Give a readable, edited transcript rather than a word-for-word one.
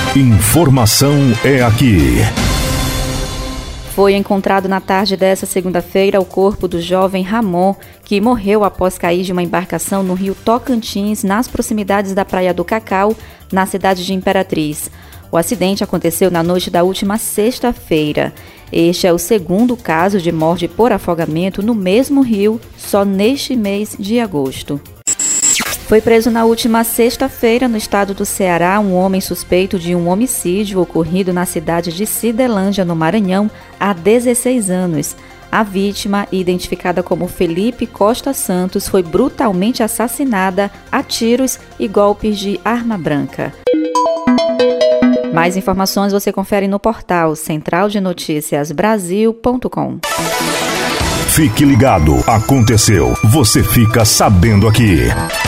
Informação é aqui. Foi encontrado na tarde desta segunda-feira o corpo do jovem Ramon, que morreu após cair de uma embarcação no rio Tocantins, nas proximidades da Praia do Cacau, na cidade de Imperatriz. O acidente aconteceu na noite da última sexta-feira. Este é o segundo caso de morte por afogamento no mesmo rio, só neste mês de agosto. Foi preso na última sexta-feira, no estado do Ceará, um homem suspeito de um homicídio ocorrido na cidade de Cidelândia, no Maranhão, há 16 anos. A vítima, identificada como Felipe Costa Santos, foi brutalmente assassinada a tiros e golpes de arma branca. Mais informações você confere no portal centraldenoticiasbrasil.com. Fique ligado, aconteceu, você fica sabendo aqui.